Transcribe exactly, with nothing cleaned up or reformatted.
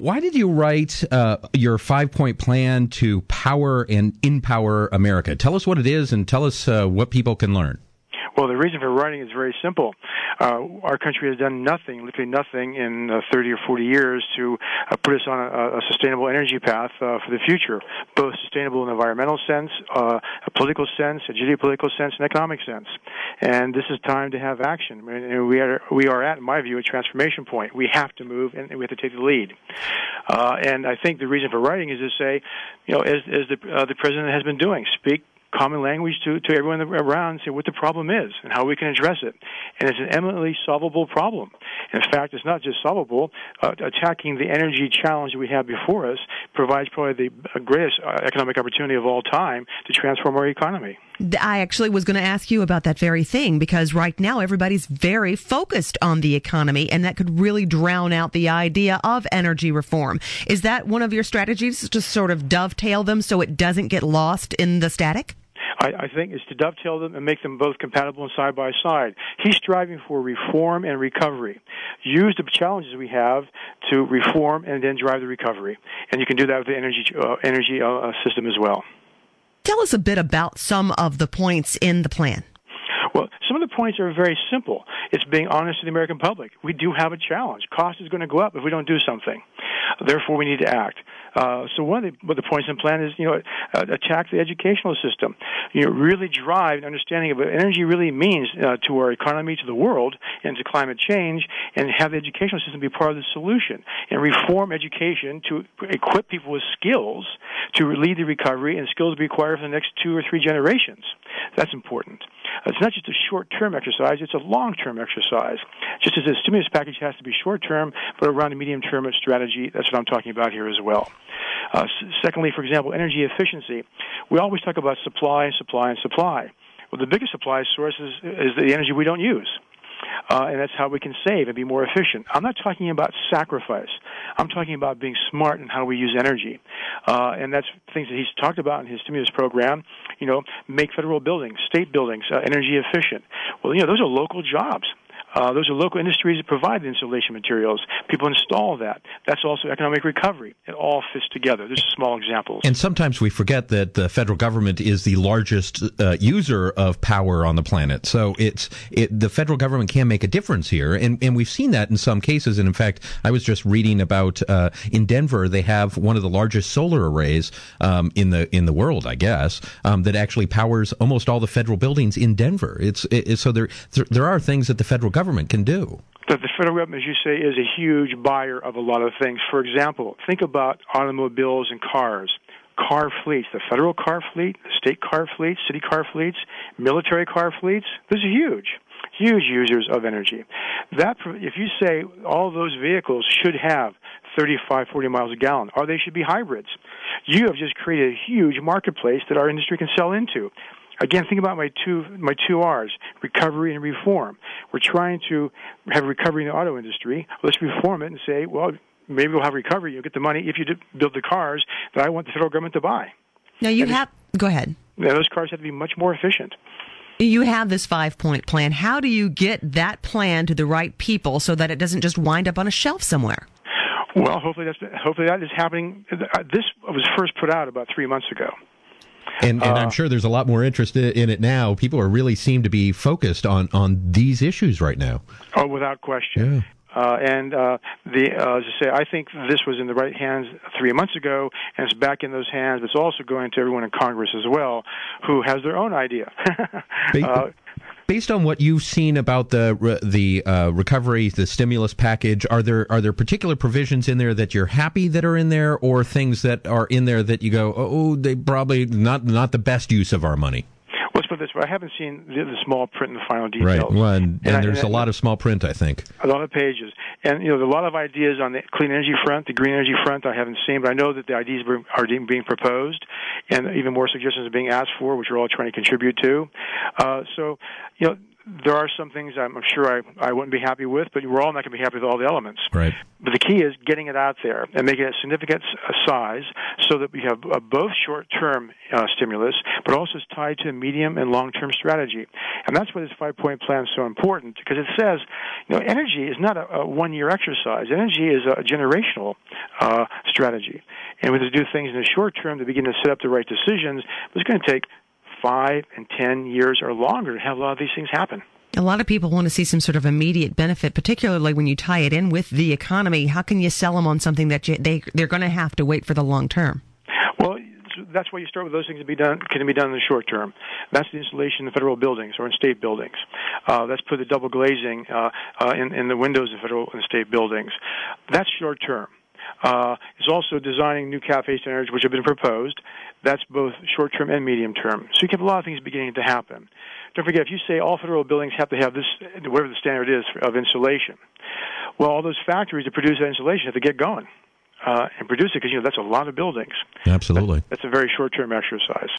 why did you write uh, your five-point plan to power and empower America? Tell us what it is and tell us uh, what people can learn. Well, the reason for writing is very simple. Uh, our country has done nothing, literally nothing, in uh, thirty or forty years to uh, put us on a, a sustainable energy path uh, for the future, both sustainable in an environmental sense, uh, a political sense, a geopolitical sense, and economic sense. And this is time to have action. And we are, we are at, in my view, a transformation point. We have to move, and we have to take the lead. Uh, and I think the reason for writing is to say, you know, as, as the, uh, the president has been doing, speak common language to, to everyone around and say what the problem is and how we can address it. And it's an eminently solvable problem. In fact, it's not just solvable. Uh, attacking the energy challenge that we have before us provides probably the greatest economic opportunity of all time to transform our economy. I actually was going to ask you about that very thing, because right now everybody's very focused on the economy, and that could really drown out the idea of energy reform. Is that one of your strategies, to sort of dovetail them so it doesn't get lost in the static? I, I think is to dovetail them and make them both compatible and side by side. He's striving for reform and recovery. Use the challenges we have to reform and then drive the recovery. And you can do that with the energy uh, energy uh, system as well. Tell us a bit about some of the points in the plan. Well, some of the points are very simple. It's being honest to the American public. We do have a challenge. Cost is going to go up if we don't do something. Therefore, we need to act. Uh, so one of the, what the points in the plan is, you know, uh, attack the educational system. You know, really drive an understanding of what energy really means uh, to our economy, to the world, and to climate change, and have the educational system be part of the solution. And reform education to equip people with skills to lead the recovery, and skills to be acquired for the next two or three generations. That's important. It's not just a short-term exercise, it's a long-term exercise. Just as the stimulus package has to be short-term, but around a medium-term strategy, that's what I'm talking about here as well. Uh, secondly, for example, energy efficiency. We always talk about supply and supply and supply. Well, the biggest supply source is, is the energy we don't use. Uh, and that's how we can save and be more efficient. I'm not talking about sacrifice. I'm talking about being smart in how we use energy. Uh, and that's things that he's talked about in his stimulus program. You know, make federal buildings, state buildings, uh, energy efficient. Well, you know, those are local jobs. Uh, those are local industries that provide the insulation materials. People install that. That's also economic recovery. It all fits together. There's small examples. And sometimes we forget that the federal government is the largest uh, user of power on the planet. So it's it, the federal government can make a difference here. And, and we've seen that in some cases. And in fact, I was just reading about uh, in Denver, they have one of the largest solar arrays um, in the in the world, I guess, um, that actually powers almost all the federal buildings in Denver. It's it, so there there are things that the federal government government can do. That the federal government, as you say, is a huge buyer of a lot of things. For example, think about automobiles and cars. Car fleets, the federal car fleet, the state car fleets, city car fleets, military car fleets, those are huge, huge users of energy. That, if you say all those vehicles should have thirty-five, forty miles a gallon, or they should be hybrids, you have just created a huge marketplace that our industry can sell into. Again, think about my two my two R's, recovery and reform. We're trying to have recovery in the auto industry. Let's reform it and say, well, maybe we'll have recovery. You'll get the money if you build the cars that I want the federal government to buy. Now, you and have... Go ahead. Yeah, those cars have to be much more efficient. You have this five-point plan. How do you get that plan to the right people so that it doesn't just wind up on a shelf somewhere? Well, hopefully that's hopefully that is happening. This was first put out about three months ago. And, and I'm sure there's a lot more interest in it now. People are really seem to be focused on, on these issues right now. Oh, without question. Yeah. Uh, and uh, the uh, as I say, I think this was in the right hands three months ago, and it's back in those hands. But it's also going to everyone in Congress as well, who has their own idea. uh, Based on what you've seen about the the uh, recovery, the stimulus package, are there are there particular provisions in there that you're happy that are in there, or things that are in there that you go, oh, they probably not not the best use of our money? Let's put it this way: I haven't seen the, the small print and the final details. Right, well, and, and, and there's I, and a lot of small print, I think. A lot of pages, and you know, there are a lot of ideas on the clean energy front, the green energy front. I haven't seen, but I know that the ideas are being proposed, and even more suggestions are being asked for, which we're all trying to contribute to. Uh, so, you know. there are some things I'm sure I, I wouldn't be happy with, but we're all not going to be happy with all the elements. Right. But the key is getting it out there and making it a significant size so that we have uh, both short-term uh, stimulus, but also it's tied to a medium and long-term strategy. And that's why this five-point plan is so important, because it says, you know, energy is not a, a one-year exercise. Energy is a generational uh, strategy. And we have to do things in the short term to begin to set up the right decisions, but it's going to take five and ten years or longer to have a lot of these things happen. A lot of people want to see some sort of immediate benefit, particularly when you tie it in with the economy. How can you sell them on something that you, they, they're going to have to wait for the long term? Well, that's why you start with those things that be done, can be done in the short term. That's the installation in federal buildings or in state buildings. Uh, that's put the double glazing uh, uh, in, in the windows of federal and state buildings. That's short term. Uh, it's also designing new cafe standards, which have been proposed. That's both short-term and medium-term. So you can have a lot of things beginning to happen. Don't forget, if you say all federal buildings have to have this, whatever the standard is of insulation, well, all those factories that produce that insulation have to get going uh, and produce it because, you know, that's a lot of buildings. Absolutely. That, that's a very short-term exercise.